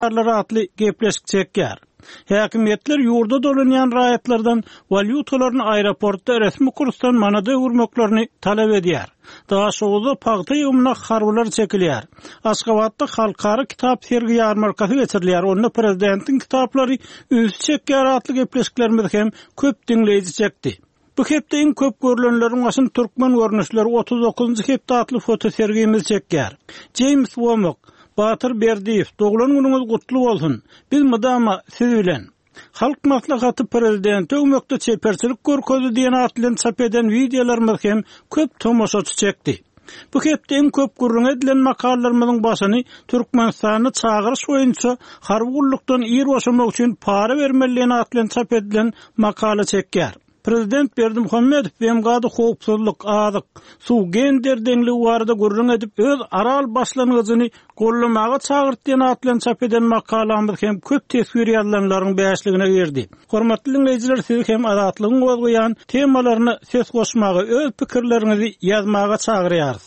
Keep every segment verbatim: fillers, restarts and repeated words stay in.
Arları atlı gepleşik çekýär. Häkimetler ýurda dolanýan raýatlardan valyutalaryny aeroportda resmi kursdan manada urmaklaryny talap edýär. Daha şowda paýta ýumna harbylar çekilýär. Aşgabatda halkara kitap sergi ýarmarkasy geçirilýär. Onda prezidentiň kitaplary üz çekýär atly gepleşiklerimiz hem köp diňleýiji çekdi. Bu hepde en köp görülenlerin başyn türkmen görnüşleri otuz dokuzuncu hepde atly foto sergimiz çekýär. James Womack, Batır Berdiýew, doglan günüňiz gutly bolsun. Biz mydama siz bilen Halk maslahaty prezidenti ömekde çeperçilik görkezdi diýen atlyň çap eden videolarymyz hem köp tomoşaçy çekdi. Bu hepde en köp gurrun edilen makallalarymyzyň başyny Türkmenistany çağırış boýunça harwullukdan ýer başlamak üçin para bermeliligini atlyň çap edilen makala çekýär. Prezident Berdimuhammedow Bemgady howpsuzlyk, azyk, suw gender deňli warda gurrun edip öz aral başlangyjyny gollamaga çagyrtdyň atlyň çap eden makalamyz hem köp tesbir ýazanlaryň bäşligine girdi. Hormatly dinleýijiler, siz hem azatlygyň gozgoýan temalaryny ses goşmagy, öz pikirleriňizi ýazmaga çagyrýarys.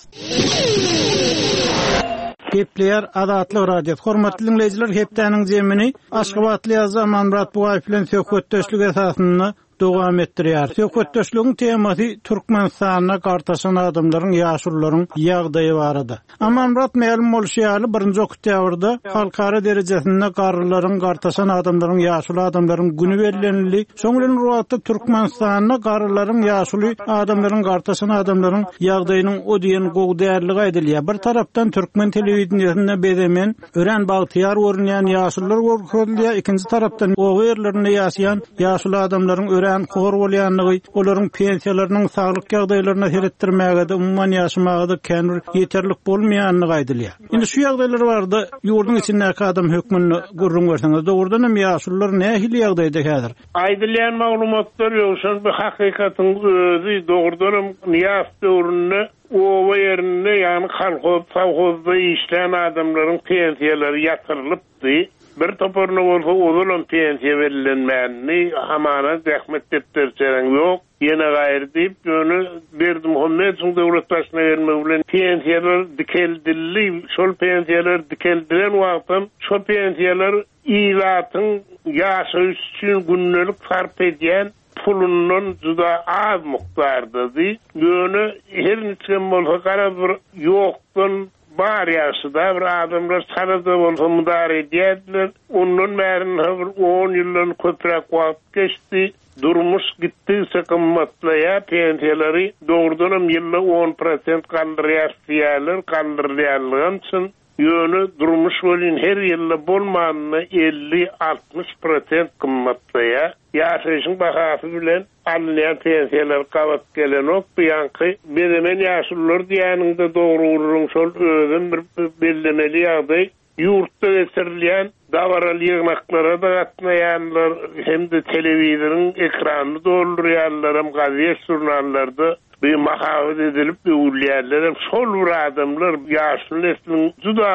Gepler Azatlyk radio. Hormatly dinleýijiler, hepdeniň jemini Aşgabatly ýazan Mamrat Bugaýew bilen söhbetdeşlik esasyny dowam etdirýär. Söhbetdeşligiň temasy Türkmenistana gartaşan adamlaryň, ýaşullaryň ýagdaýy barada. Amamrat ma'lum bolýaly birinji oktýabrda halkara derejesinde garrylaryň, gartaşan adamlaryň, ýaşul adamlaryň güni bellenildi. Şoňlan ruwatda Türkmenistana garrylaryň, ýaşul adamlaryň, gartaşan adamlaryň ýagdaýynyň o diýen gowdärligi edilýär. Bir tarapdan Türkmen telewizionyasynda bezemen, ören bagtyar görünýän ýaşullar görkezilýär. Ikinji tarapdan o ýerlerinde ýaşaýan ýaşul adamlaryň ören hor bolýanlygy, olaryň pensiýalarynyň saglyk ýagdaýlaryna seretdirmäge de umman ýaşamagy da känur ýeterlik bolmaýanyny gaýdylýar. Indi şu ýagdaýlar barda ýurdun içindäki adam hökmüni gurrun berseňiz, dogrudan ýaşullar nähili ýagdaýda häzir? Aýdylýan maglumatlar ýoksa bu hakykatyň özü dogrudan ýas döwründe o ýerinde ýani halk sawhozda işleýän adamlaryň pensiýalary ýatyrylypdy. Bir toporna bolsa ozulan pensiýa berilenmäni hamana zähmet depterçereň ýok. Ýene gaýry diýip ýöne Berdimuhammedow dowlat başyna gelmek bilen pensiýalar dikeldildi. Şol pensiýalar dikeldiren wagtdan şol pensiýalar ýylatyň ýaşaýyş üçin günnelik sarp edýän pulundan juda az mukdardydy. Ýöne her niçe bolsa garabir ýokdan bar ýaşyda bir adamlar sarada bolsa mudar edýärler. Ondan märin on ýyldan köprek wagt geçdi. Durmuş gitti, sakımmatlaýa pensiýalary dogrudan ýylda on prosent galdyrýarlar, galdyrýarlygyň üçin ýöne durmuş bolýan her ýylda bolmanyny elli altmış prosent kymmatlaýa. Ýaşaýyşyň bahasy bilen alynýan pensiýalar gabat gelenok ýanky beremen ýaşullar diýäninde dogry urun şol özün bir bellemeli ýagdaý. Ýurtda geçirilýän dawaraly ýygnaklara da gatnaýanlar hem de telewizionyň ekranyny doldurýarlar, hem gaziýet jurnallarda bir mahawet edilip ýurýarlar. Şol bir adamlar ýaşul nesliniň juda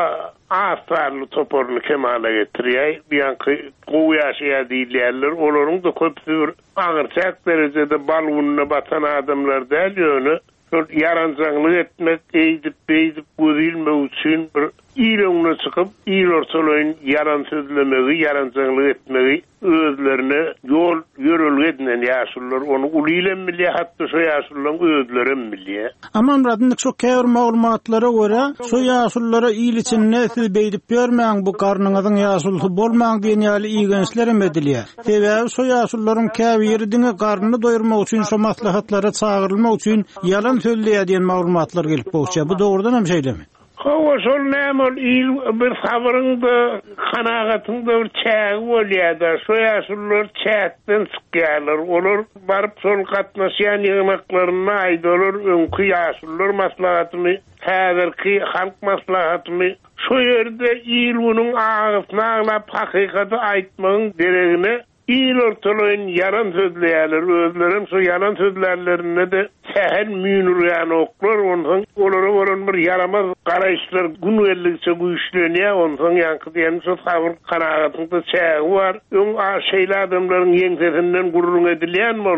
asarly toporny kemale getirýär. Ýanky gowy ýaşaýar diýilýärler. Olaryň da köpüsi agyr derejede balwunyna batan adamlar däl ýöne yarançaňlyk etmek, eýdip beýdip gözülmek üçin bir ýylyňa çykyp, ýyl ortalaryň yaran sözlemegi, yarançaňlyk etmegi özlerine ýol ýörelgeden ýaşullar onu ulylan bilýär, hatda şo ýaşullar özlerim bilýär. Aman radynda şu käbir maglumatlara görä, şo ýaşullara ýyl içinde siz beýdip bermäň, bu garnyňyzyň ýaşulsy bolmaň diýen ýaly iýgençler edilýär. Sebäbi şo ýaşullaryň käbirdiňe garnyny doýurmak üçin, şo maslahatlara çagyrylmak üçin ýalan sözleýär diýen maglumatlar gelip bolýar. Bu dogrudan hem şeýlemi? Hawa şol näme il bir sabrynda kanagatynda bir çägi bolýar. Şo ýaşullar çäkden çykýarlar. Olar baryp şol gatnaşýan ýygnaklaryna aýdalar, öňkü ýaşullar maslahatyny, häzirki halk maslahatyny şo ýerde il unyň agysyna aglap hakykaty aýtmagyň deregine ýyl ortalaryň yalan sözleýärler, özlerim şo yalan sözlerlerine de sähel müýnürýän oklar, ondan olara bolan bir yaramaz garaýşlar gün welligçe güýçlenýär, ondan ýanky diýen şo sabr kanagatynda çägi bar. Öň aşeýli adamlaryň ýeňsesinden gurrun edilýän bolsa,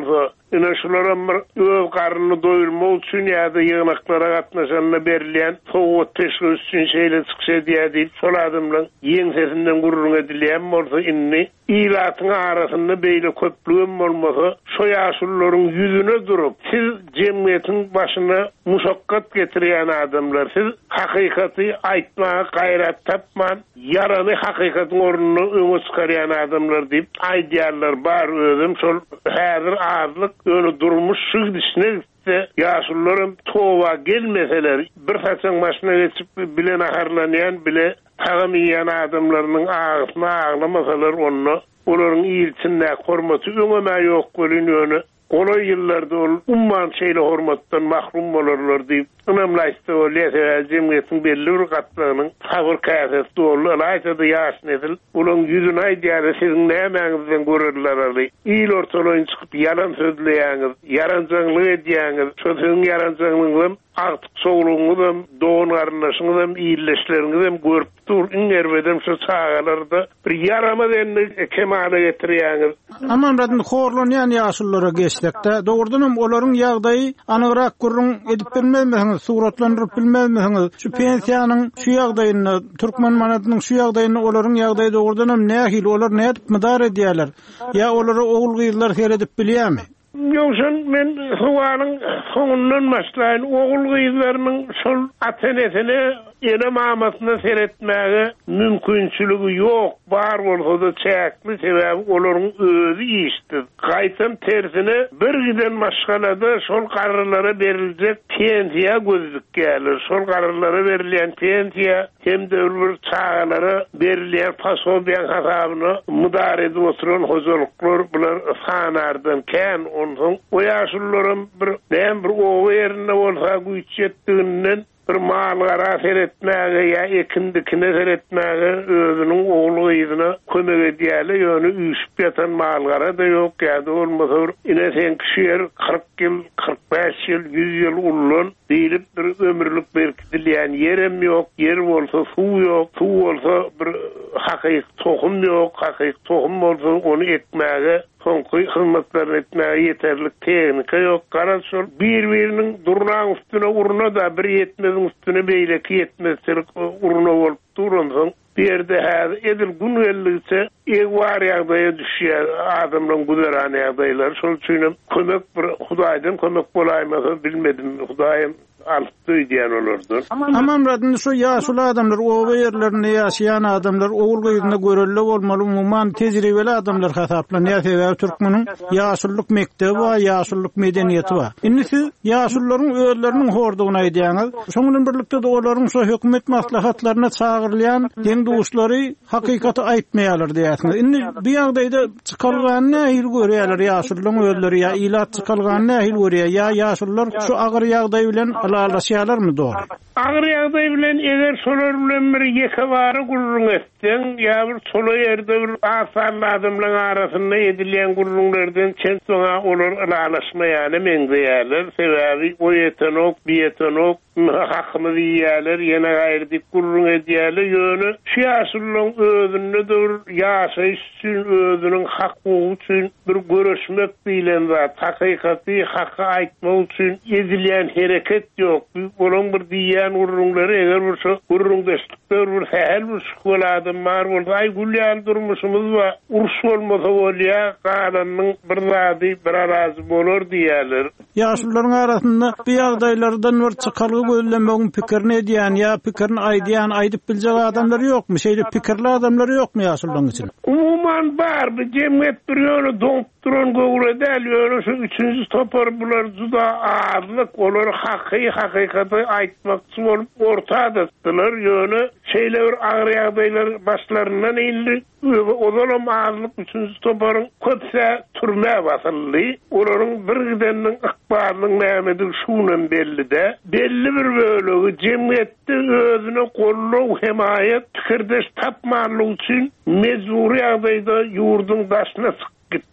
ine şolaram bir öz garnyny doyurmak üçin ýa-da ýygnaklara gatnaşanyna berilýän sowgat teşgil üçin şeýle çykşa diýdi. Şol adamlar ýeň sesinden gurrun edilýän bolsa inni ilatyň arasynda beýle köplüğüm bolmasa şo ýaşullaryň ýüzüne durup siz jemgyýetiň başyna muşakkat getirýän adamlar, siz hakykaty aýtmaga gaýrat tapman, yarany hakykatyň ornuny öňe çykarýan adamlar diýip aýdýarlar. Bar özüm şol häzir azlyk öňe durmuş şygdyşne ýaşullaryň towa gelmeseler bir haçan başyna geçip bilen aharlanýan bile tagam ýan adamlarynyň agysyna aglamasalar onu olaryň ýylçynda hormaty öňe ýok görünýäni Olay yıllarda ol, umman şeyle hormattan mahrum bolarlar diýip, önemlisi o lese cemiyetiň belli bir gatlanyň tawır käsesi dolu, aýtdy ýaş nesil, ulun ýüzüne aýdýar, siziň nämeňizden görürler ali. İl ortalygyny çykyp yalan sözleýäňiz, yarançylyk edýäňiz, sözüň yarançylygyny artık soğuluğunuzdan, doğun arınlaşınızdan, iyilleşlerinizden görüp dur, ingerveden şu çağalarda bir yarama denli kemale getiriyorsunuz. Aman radın horlanayan yaşlılara geçtikte, doğrudan onların yağdayı anırak kurun edip bilmezmesiniz, suratlandırıp bilmezmesiniz. Şu pensiyanın şu yağdayını, Türkmen manatının şu yağdayını, onların yağdayı doğrudan ne ahil, onlar ne edip müdar ediyorlar? Ya onları oğul gıyırlar seyredip biliyor mu? Yoksa men huvanın sonundan başlayın oğul kızlarının sol atenesine ene mamasına seyretmeye mümkünçülüğü yok. Var olsa da çekli sebebi olurun özü iştir. Kaytan tersine bir giden maşgalada sol kararlara verilecek pensiya gözlük gelir. Sol kararlara verilen pensiya hem de öbür çağalara verilen pasobiyan hasabını müdahale edip oturan hozoluklar bunlar sanardan ken ondan o yaşlıların bir nem bir oğu yerine olsa güç ettiğinden bir mallara seyretmeye ya ekindikine seyretmeye özünün oğlu ýyzyna kömek edýäli ýöne üýşüp ýatan mallara da yok ya da olmasa ine sen kişiler kırk yıl, kırk beş yıl, yüz yıl ulun diýilip bir ömürlük berkitilýän yerem yok, yer bolsa suw yok, suw bolsa bir hakyky tohum yok, hakyky tohum bolsa onu ekmäge sonky hyzmatlar etmäge yeterlik tehnika yok. Garaşol bir-biriniň durnaň üstüne uruna da bir yetmezin üstüne beýleki yetmezlik uruna bolup durunsoň bir yerde häzir edil gün welligçe egwar ýagdaýa düşýär adamlaryň gudaran ýagdaýlar. Şol üçin kömek bir Hudaýdan kömek bolaýmasa bilmedim. Hudaýym altyy diýen olardy. Amam radyn şu ýaşly adamlar, owa ýerlerinde ýaşaýan adamlar oğul gyýyna görelli bolmaly, umman tejribeli adamlar hasaplanýar. Sebäbi Türkmeniň ýaşullyk mektebi we ýaşullyk medeniýeti bar. Indi siz ýaşullaryň özleriniň hordugyny aýdýaňyz. Şoňdan birlikde de olaryň şu hökümet maslahatlaryna çagyrylýan deň duşlary hakykaty aýtmaýarlar diýäsiniz. Indi bu ýagdaýda çykalgan nähil görýärler ýaşullaryň özleri ýa ilat çykalgan nähil görýär ýa ýaşullar şu agyr ýagdaý bilen alalaşýarlarmy dogry? Agyr ýagdaý bilen eger şolar bilen bir ýeke bary gurrun etdiň ýa bir şola ýerde bir asanly adamlaryň arasynda edilýän gurrunlardan çensoňa olar alalaşmaýany meňzeýärler. Sebäbi o ýetenok, bu ýetenok hakymy diýýärler, ýene gaýry diýip gurrun edýärler. Ýöne şu ýaşullaryň özüne dur ýaşaýyş üçin, özüniň haklygy üçin bir görüşmek bilen we hakykaty hakka aýtmak üçin edilýän hereket yok. Onun bir diýýän urrunlary eger bir şu urrundaşlyklar bir häl bir şokoladym bar bolsa ay gülýän durmuşymyz we uruş bolmasa bolýar, galanyň bir zady bir arazy bolar diýerler. Ýaşullaryň arasynda bu ýagdaýlardan bir çykalygy gözlemegiň pikirini edýän ýa pikirini aýdýan, aýdyp biljek adamlar ýokmy? Şeýle pikirli adamlar ýokmy ýaşullaryň içinde? Umuman bar, bir jemgyýet bir ýöne doňup duran gowredäl ýöne şu üçünji topar bular juda azlyk, olar hakyky hakykaty aýtmakçy bolup ortadadylar ýöne şeýle bir agyr ýagdaýlar başlaryndan eýildi. Ozalam azlyk üçünji toparyň köpse türme basyldy. Olaryň bir gideniň ykbalynyň nämedi şunan belli-de. Belli bir bölegi jemgyýetde özüne gollaw hemaýet fikirdeş tapmanlyk üçin mezuri ýagdaýda ýurdun daşyna çykyp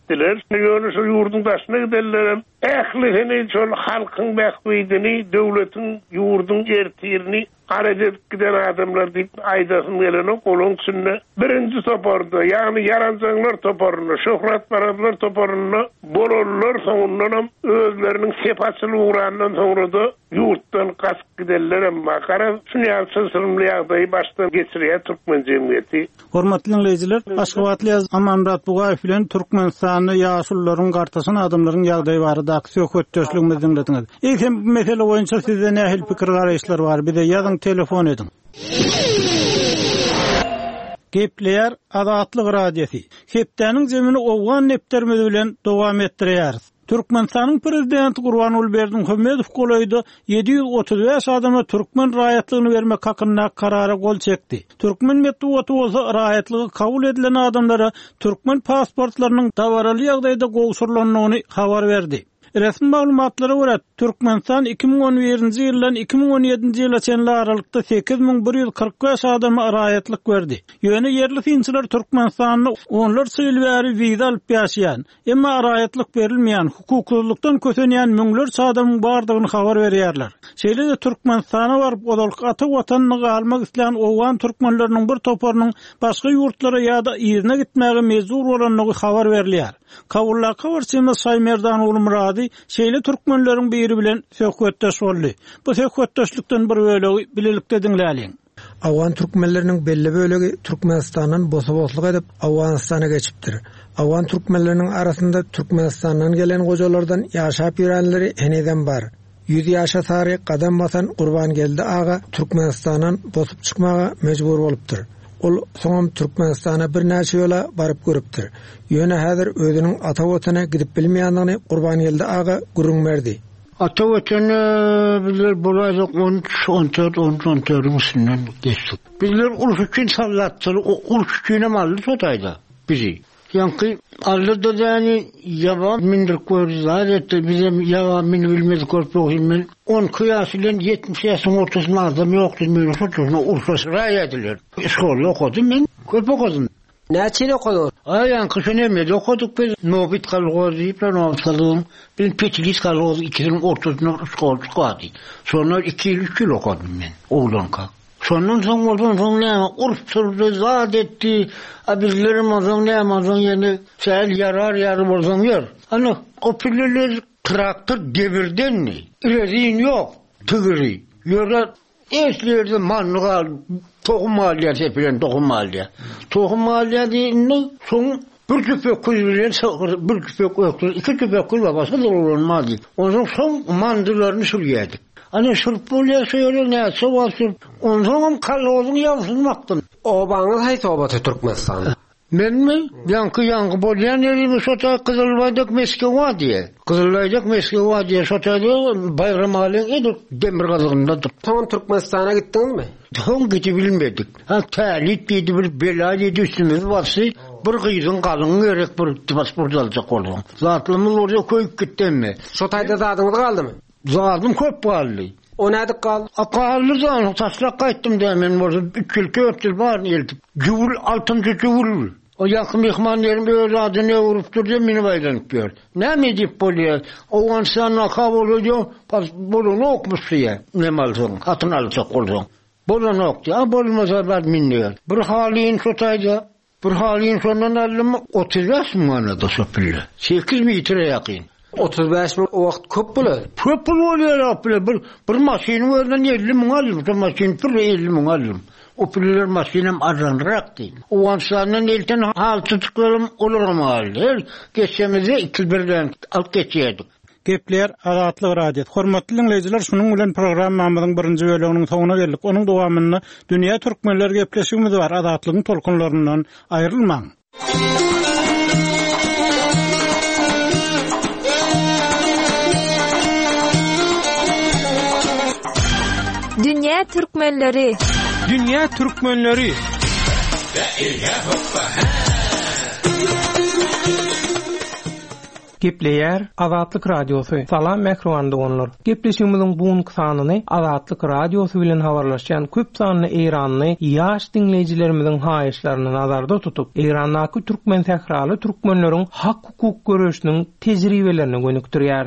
gittiler. Ýöne şu ýurdun daşyna giderler. Ählihini, şol halkyň mähbidini, döwletiň ýurdun ertirini arajyp giden adamlar diýip aýdasyn gelene golun sünne birinji toparda, ýagny yaranjaklar toparyna, şöhret baradlar toparyna bolorlar, soňundan özleriniň sepaçyly uğrandan soňra da ýurtdan gaçyp giderler. Emma gara şuny sırrymly ýagdaýy başdan geçirýär türkmen jemgyýeti. Hormatly dinleýijiler, Aşgabatly Amanmurat Bugaýew bilen Türkmenistany ýaşullaryň gartasyny adamlaryň ýagdaýy barada söhbetdeşligimizi dinlediňiz. Eýsem bu mesele boýunça sizde nähil pikir garaýşlar bar? Bir de ýazyň, telefon edin. Gepleýär Azatlyk radiosi. Hepdeniň jemini owgan neptermezi bilen dowam etdirýäris. Türkmenistanyň prezidenti Gurbanuly Berdimuhammedow golaýda yedi ýüz otuz beş adama türkmen raýatlygyny bermek hakynda karara gol çekdi. Türkmen medeniýeti bolsa raýatlygy kabul edilen adamlara türkmen pasportlarynyň dawaraly ýagdaýda gowşurlanmagyny habar berdi. Resmi maglumatlara görä Türkmenistan iki ming on birinji ýyldan iki ming on ýedinji ýyla çenli aralykda sekiz ming bir ýüz kırk beş adama raýatlyk berdi. Ýöne yerli finçiler Türkmenistanyň onlar sylwary wiza alyp ýaşaýan, emma raýatlyk berilmeýän, hukuklukdan kösenýän müňler adamyň bardygyny habar berýärler. Şeýle de Türkmenistana baryp odalyk ata watanyny galmak isleýän owgan türkmenläriniň bir toparynyň başga ýurtlara ýa-da ýerine gitmäge mezur bolanlygy habar berilýär. Kawullaka barçyna Saýmerdan ulumrady şeýle türkmenleriň biri bilen söhbetdeş boldy. Bu söhbetdeşlikden bir bölegi bilelikde dinläliň. Awgan türkmenleriniň belli bölegi Türkmenistanyň bosabosluk edip Awganistana geçipdir. Awgan türkmenleriniň arasynda Türkmenistandan gelen gojalardan ýaşap ýörenleri heneden bar. yüz ýaşa sary gadam basan Gurbangeldi aga Türkmenistandan bosup çykmaga mejbur bolupdyr. Ol soňam Türkmenistana bir näçe ýola baryp görüpdir. Ýöne häzir özüniň ata watatyna gidip bilmeýändigini Gurbangeldi aga gurrun berdi. Ata watatyny bizler bolaýda on üç on dört on dört musulman geçdik. Bizler uruş üçin sallatdyr, uruş üçin mally sotayda bizi. Ýanky allyda ýani ýaban mindir görýär etdi, bizim ýaban min bilmez görpegim. on kıyas ile yetmiş yaşın ortasında adam yoktu. Münir çocuğuna Urfa'sı raya edilir. Şkolla okudum ben. Köp okudum. Näçe okudun? Ayan kışın emniydi okuduk biz. Nobit kalgozı, iplen olsalım. Ben petilis kalgozı ikisinin ortasında şkolla çıkardı. Sonra iki yıl üç yıl okudum ben. Oğlan kalk. Sondan son oldun sonra Urf sırrı zat etti. Bizlerim azam ne amazon yani. Sel yarar yarı bozam yer. Hani o pilliler traktör devirden mi? İleriğin yok. Tıgırı. Yöre eslerde manlığa tohum maliye sepilen tohum maliye. Tohum maliye deyinle son bir küpek kuyruğuyla sakır, bir küpek öktür, iki küpek kuyruğuyla başka da olmadı. Ondan son mandılarını sürüyedik. Hani sürp oluyor söyle ne sıva sürp. Ondan kalozun yavrusunu baktım. Obanız hayta obatı Türkmenistan'da. Ben mi? Yankı yankı bolyan elimi sota Kızılbaydak Meske Vadiye. Kızılbaydak Meske Vadiye sota bayram halin edir demir kazığındadır. Tamam Türkmenistan'a gittiniz mi? Tamam gidi bilmedik. Ha talit dedi bir bela dedi üstümüz varsa bir kıyızın kalın gerek bir pasport alacak oldum. Zatlımız oraya koyup gittim mi? Sotayda da adınız kaldı mı? Zatlım köp kaldı. O nedik kaldı? Kaldı zaten taslak kayıttım demin orada üç yıl dört yıl var geldim. Cuvul altıncı cuvul. O yakın mihmanlarım böyle adını vurup durdu beni baydanıp gör. Ne mi deyip böyle? O an sana kabul ediyor. Bunu okumuş diye. Ne malsın? Hatın alacak oldun. Bunu oktu. Ha bulmasa ben minniyor. Bir halin sotaydı. Bir halin sonundan aldım. otuz beş mi anladı sopilli? sekiz mi itire yakın? otuz beş mi o vakit köp bulu? Köp bulu oluyor apile. Bir, bir maşini verden elli min aldım. Bir maşini bir elli min aldım. O piller masinem arranraktı. O ansanın elten hal tutuklarım olurum halde. Geçemize iki birden alt geçiyorduk. Gepler Azatlyk radio. Hormatly dinleyijiler, şunun bilen programmamyzyň birinji bölüminiň soňuna geldik. Onuň dowamyny dünýä türkmenler gepleşigimiz bar. Azatlygyň tolkunlaryndan aýrylmaň. Dünýä türkmenleri. Dünýä türkmenleri. Gepleyer Azatlyk Radiosu. Salam mikrofonda onlar. Gepleşigimiziň buňky sanyny Azatlyk Radiosu bilen habarlaşan köp sanly Eýranly ýaş dinleýijilerimiziň haýyşlaryny nazarda tutup, Eýrandaky türkmen täkraly türkmenleriň hak hukuk görüşiniň tejribelerini gönükdirýär.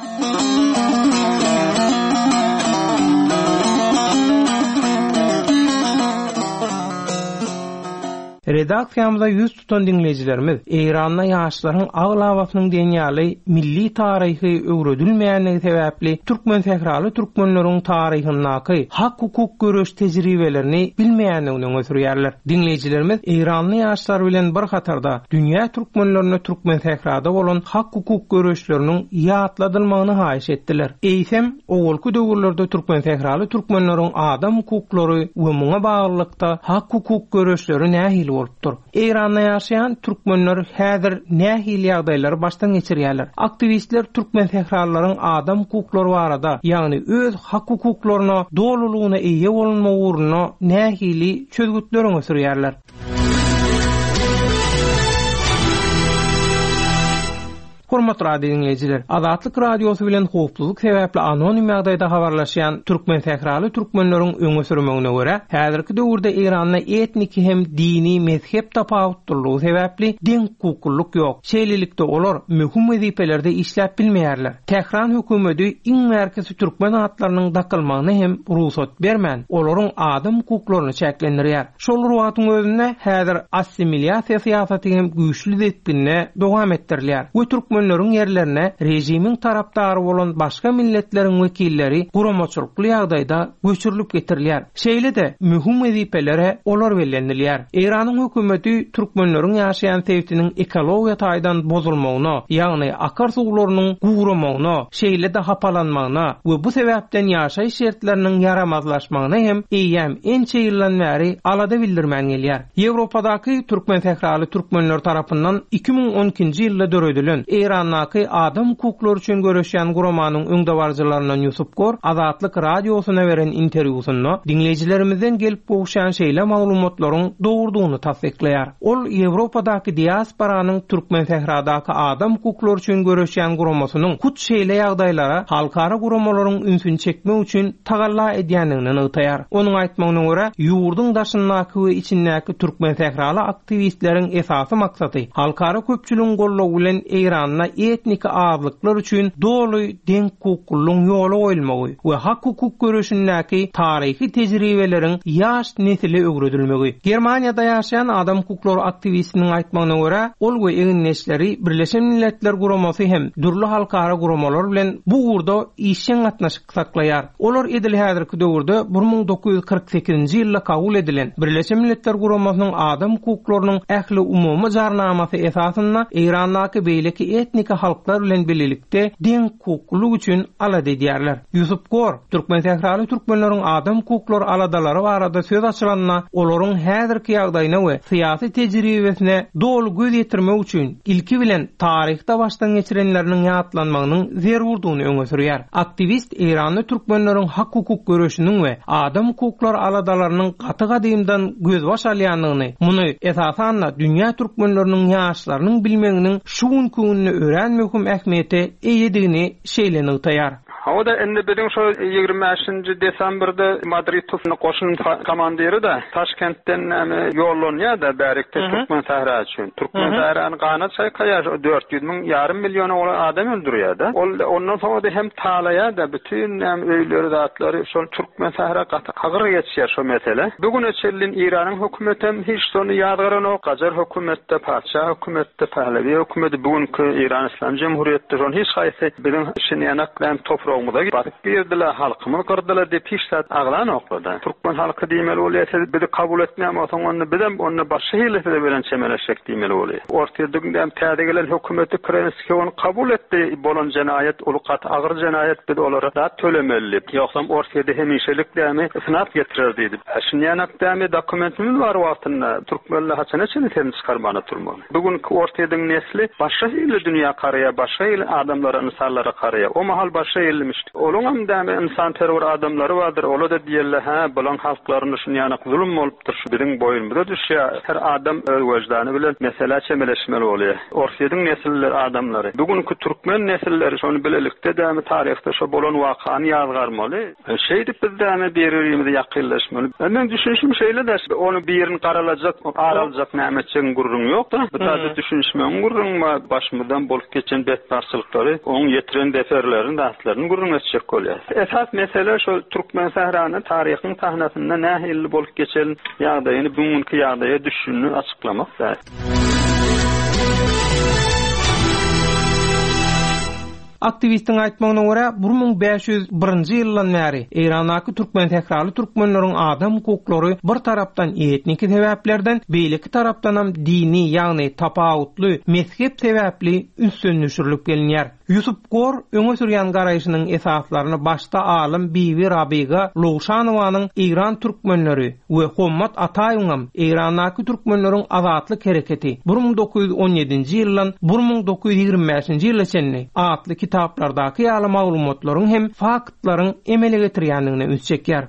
Redaksiyamyza yüz tutan dinleýijilerimiz Eýranda ýaşlaryň aglawatynyň denýaly milli taryhy öwredilmeýänligi sebäpli türkmen täkraly türkmenleriň taryhyndaky hak hukuk görüş tejribelerini bilmeýänligini öňe dinleýijilerimiz Eýranly ýaşlar bilen bir hatarda dünýä türkmenlerine türkmen täkrada bolan hak hukuk görüşleriniň ýatladylmagyny haýyş etdiler. Eýsem owulky döwürlerde türkmen täkraly türkmenleriň adam hukuklary we muňa baglykda hak hukuk görüşleri nähili bolupdyr. Eýranda ýaşaýan türkmenler häzir nähili ýagdaýlary başdan geçirýärler. Aktivistler türkmen täkrarlaryň adam hukuklary barada, ýagny öz hak hukuklaryna dolulugyna eýe bolanma uğruna nähili çözgütlerini sürýärler. Hormatly radio dinleýijiler, Azatlyk Radiosu bilen howpsuzlyk sebäpli anonim ýagdaýda habarlaşýan türkmen täkraly türkmenleriň öňe sürmegine görä, häzirki döwürde Eýranda etnik hem dini mezhep tapawutlygy sebäpli diň hukukluk ýok. Şeýlelikde olar möhüm wezipelerde işläp bilmeýärler. Tehran hökümeti iň merkezi türkmen atlarynyň dakylmagyna hem ruhsat bermän, olaryň adam hukuklaryny çäklendirýär. Şol ruhatyň özünde häzir assimiliasiýa syýasaty hem güýçli depkinne dowam etdirilýär. Bu türkmenleriň yerlerine rejimiň tarapdary bolan başga milletleriň wekilleri guramaçylykly ýagdaýda göçürilip getirilýär. Şeýle de möhüm wezipelere olar berilýär. Eýranyň hökümeti türkmenleriň ýaşaýan sebäptiniň ekologiýa taýdan bozulmagyna, ýagny akar suwlarynyň guramagyna, şeýle de hapalanmagyna we bu sebäpden ýaşaý şertleriniň yaramazlaşmagyna hem eýem ençe ýyldan bäri alada bildirmän gelýär. Ýewropadaky türkmen täkraly türkmenler tarapyndan iki bin on ikinji ýylda döredilen Eýrandaky adam hukuklary üçin görüşýän guramanyň öňdewarjylaryndan Ýusup Gor Azatlyk Radiosuna beren interwýusynda dinleýijilerimizden gelip boğuşan şeýle maglumatlaryň dogurdygyny tasdikleýär. Ol Ýewropadaky diasporanyň türkmen täkradaky adam hukuklary üçin görüşýän guramasynyň hut şeýle ýagdaýlara halkara guramalaryň ünsün çekmek üçin tagalla edýänligini ýytaýar. Onuň aýtmagyna görä, ýurduň daşyndaky we içindäki türkmen täkraly aktivistleriň esasy maksady halkara köpçüligiň gollawy bilen Eýranda etnik azlyklar üçin doluy diň hukukluk ýoly goýulmagy we hak hukuk görüşindäki taryhy tejribeleriň ýaş nesile öwredilmegi. Germaniýada ýaşaýan adam hukuklary aktivistiniň aýtmagyna görä, ol we eňneşleri Birleşen Milletler Guramasy hem dürli halkara guramalar bilen bu uğurda işen gatnaşyk saklaýar. Olar edil häzirki döwürde bir ming dokuz ýüz kırk sekizinji ýylda kabul edilen Birleşen Milletler Guramasynyň adam hukuklarynyň ähli umumy jarnamasy esasynda Eýrandaky beýleki etnik halklar bilen birlikde diň hukukluk üçin alada edýärler. Ýusup Gor, türkmen täkraly türkmenleriň adam hukuklary aladalary barada söz açylanyna, olaryň häzirki ýagdaýyna we syýasy tejribesine dolu göz ýetirmek üçin ilki bilen taryhda başdan geçirenleriniň ýatlanmagynyň zerurdugyny öňe sürýär. Aktivist Eýranly türkmenleriň hak hukuk görüşiniň we adam hukuklary aladalarynyň gaty gadymdan gözbaş alýanlygyny, muny esasan dünýä türkmenleriniň ýaşlarynyň bilmeginiň şu gününe öğrenmekim ähmiýeti eýedigini şeýle ýytaýar. O da indi bizim şu ýygrimi beşinji desembrde Madrid tufny goşun komandiri da Taşkentden ýollanýar da bärikde türkmen tähra üçin. Türkmen tährany gana çaýkaýar dört yüz miň ýarym million adam öldürýär da. Ol ondan soňra da hem talaýar da bütün öýleri zatlary şu türkmen tähra gagyr geçýär şu mesele. Bugün çellin Eýranyň hökümeti hem hiç şonu ýadgaran ok, Gajar hökümetde, Paşa hökümetde, Pahlavi hökümeti bugünkü Eýran Islam Cumhuriýetde şonu hiç gaýsy bilen şini ýanaklaryň topra Oňda batyp berdiler, halkymy gyrdylar diýip hiçsat aglan oklady. Türkmen halky diýmeli bolýar, bizi kabul etmän bolsaň onu bilen onu başga ýerlerde bilen çemeleşek diýmeli bolýar. Ortaýda hem täze gelen hökümeti Kremenski onu kabul etdi. Bolan jenaýet, ulukat agyr jenaýet bid olara da tölemeli. Ýoksam ortaýda hemişelik dämi sınap getirer diýdi. Şunu ýanakdämi dokumentimiz bar wagtynda türkmenler haçana çyn termi çykarmany turmaly. Bugünkü ortaýdyň nesli başga ýerli dünýä garaýar, başga ýerli adamlara, insanlara garaýar. O mahal başga ýerli işte. Olun hem de insan terör adamları vardır. Ola da diyorlar ha bulan halkların şunu yani zulüm olupdur. Şu birin boyunmuza düşüyor. Her adam öz vicdanı bilen mesela çemeleşmeli oluyor. Orsiye'nin nesiller adamları. Bugünkü Türkmen nesilleri şonu bilelikte de tarihte şu bolan vakanı yazgarmalı. Şeydi biz de hani birbirimize yakınlaşmalı. Ben düşünüşüm şeyle de onu bir yerin karalacak, aralacak nämetçiň gurrun yok da. Bu da düşünüşmem gurrun ma başımdan bolup geçen betbarsılıkları, onun yetiren deferlerin, dastlarının gurrun etçek bolýar. Esas mesele şu Türkmen Sahranyň taryhynyň tahnasynda nähilli bolup geçen ýagdaýyny bugünkü ýagdaýa düşüşini açıklamak da. Aktivistin aýtmagyna görä bir ming beş yüz birinji ýyldan bäri Iranaky türkmen tekrarly türkmenleriň adam hukuklary bir tarapdan etnik sebäplerden, beýleki tarapdan hem dini ýagny tapawutly mezhep sebäpli üstünlüşürlük gelinýär. Yusuf Gor öňe sürýän garaýşynyň esaslaryny başda alim Bibi Rabiga Lowşanowanyň İran türkmenleri we Hommat Ataýyňam Iranaky türkmenleriň azatlyk hereketi bir ming dokuz yüz on ýedinji ýyldan bir ming dokuz yüz ýigirme beşinji ýylaçenli atly kitaplardaky ýaly maglumatlaryň hem faktlaryň emele getirýändigine üns çekýär.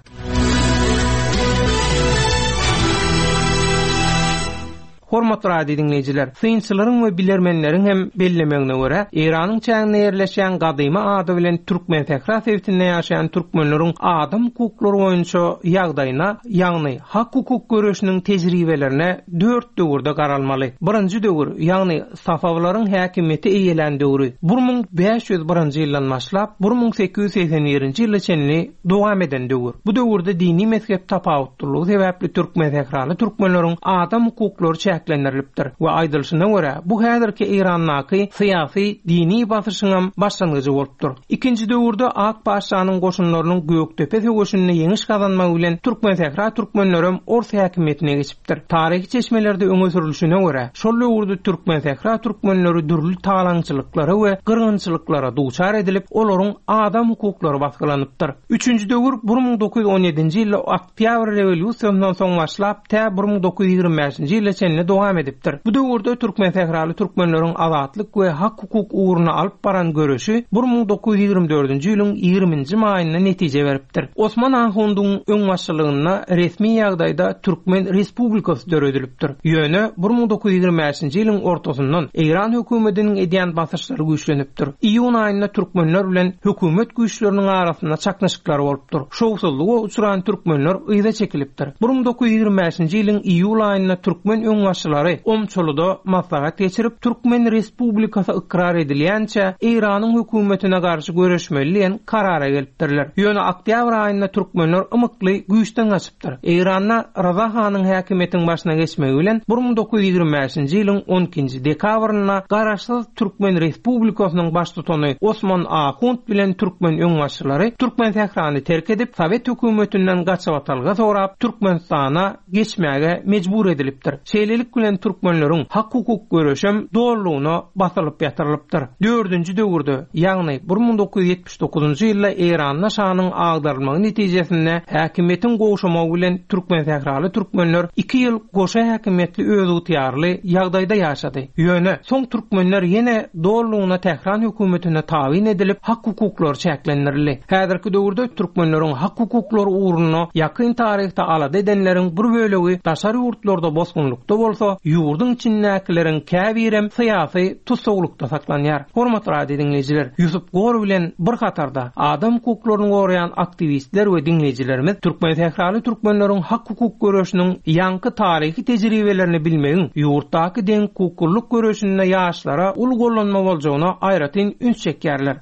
Hormatly radio dinleyijiler, synçylaryň we bilermenleriň hem bellemegiне görä, Iranyň çäňine ýerleşýän gadyma ady bilen Türkmen Tehran sewtinde ýaşaýan türkmenleriň adam hukuklary boýunça ýagdaýyna, ýagny hak hukuk görüşiniň tejribelerine dört döwürde garalmaly. Birinji döwür, ýagny Safawlaryň häkimeti eýelen döwrü bir ming beş yüz birinji ýyldan başlap bir ming sekiz yüz seksen birinji ýyla çenli dowam eden döwür. Bu döwürde dini mezhep tapawutlygy sebäpli Türkmen Tehranly türkmenleriň adam hukuklary çäklendirilipdir we aýdylşyna görä bu häzirki Iranyň syýasy dini basyşynyň başlangyjy bolupdyr. İkinji döwürde Ak Paşanyň goşunlarynyň Göktepe höwüşine ýeňiş kazanmagy bilen Türkmen Tehran türkmenlerim Orta häkimetine geçipdir. Taryhy çeşmelerde öňe sürilişine görä şol döwürde Türkmen Tehran türkmenleri dürli talaňçylyklary we gyrgynçylyklara duçar edilip olaryň adam hukuklary baskylanypdyr. Üçüncü döwür bir ming dokuz yüz on ýedinji ýyl Oktyabr rewolýusiýasynyň soň başlap ta bir ming dokuz yüz ýigirme beşinji ýyla çenli dowam edipdir. Bu döwürde türkmen tekrarly türkmenleriň azatlyk we hak hukuk uğruna alyp baran görüşi bir ming dokuz yüz ýigirme dördünji ýylyň ýygrimiňji maýyna netije beripdir. Osman Ahundyň öň başçylygyna resmi ýagdaýda Türkmen Respublikasy döredilipdir. Ýöne bir ming dokuz yüz ýigirme beşinji ýylyň ortasyndan Iran hökümetiniň edýän basyşlary güýçlenipdir. Iýun aýynda türkmenler bilen hökümet güýçleriniň arasynda çaknaşyklar bolupdyr. Şowsuzlyga uçuran türkmenler ýyza çekilipdir. bir ming dokuz yüz ýigirme beşinji ýylyň iýul aýynda türkmen öň başçylary Omçoluda maslahat geçirip Türkmen Respublikasy ikrar edilýänçe Iranyň hökümetine garşy görüşmeliýän karara gelipdirler. Ýöne oktyabr aýynda türkmenler ymykly güýçden gaçypdyr. Iranda Raza Hanyň häkimetiň başyna geçmegi bilen bir ming dokuz yüz ýigirme beşinji ýylyň on ikinji dekabryna garaşsyz Türkmen Respublikasynyň baş tutany Osman Ahund bilen türkmen öň başçylary Türkmen Tehrany terk edip Sowet hökümetinden gaçyp atalga sorap Türkmenistana geçmäge mejbur edilipdir. Şeýlelik bilen türkmenleriň hak hukuk görüşüm doğruluğuna basylyp ýatyrylypdyr. Dördünji döwürde, ýagny bir ming dokuz yüz ýetmiş dokuzunji ýylda Iranyň şanyň agdarylmagy netijesinde häkimetiň goşamagy bilen Türkmen Tehrany türkmenler iki ýyl goşa häkimetli öz ýatyarly ýagdaýda ýaşady. Ýöne soň türkmenler ýene doğruluğuna Tehran hökümetine tabyn edilip hak hukuklary çäklendirildi. Häzirki döwürde türkmenleriň hak hukuklary uğruna ýakyn taryhda alada edenleriň bir bölegi daşary ýurtlarda bosgunlukda bolsa, ýurdun içindäkileriň käbirem syýasy tutsawlukda saklanýar. Hormatly radio dinleyijiler, Yusuf Gor bilen bir katarda adam hukuklaryny goraýan aktivistler we dinleyijilerimiz Türkmen Tehrany türkmenleriň hak hukuk görüşiniň ýanky taryhy tejribelerini bilmegiň ýurtdaky deň hukukluk görüşine ýaşlara ul gollanma boljagyna aýratyn üns çekýärler.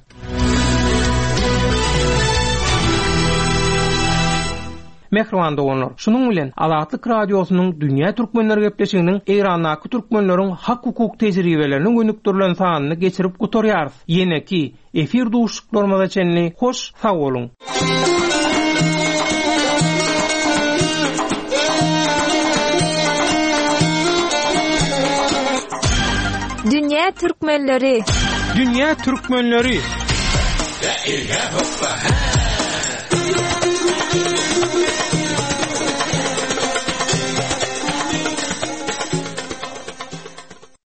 Mehriban dogonlar. Şunun bilen Azatlyk radiosynyň dünýä türkmenleri gepleşiginiň Iranyň türkmenleriň hak hukuk tejribelerini gönükdirilen sanyny geçirip gutarýarys. Ýene-ki efir duşuklarymyza çenli hoş sag bolun. Dünýä türkmenleri. Dünýä türkmenleri. La ilaha illallah.